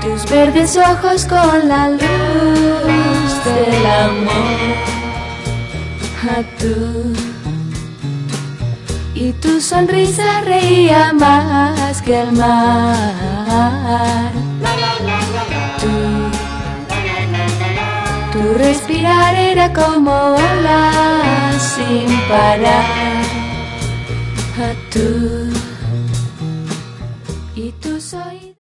tus verdes ojos con la luz del amor. A tú y tu sonrisa reía más que el mar. Tu respirar era como olas sin parar.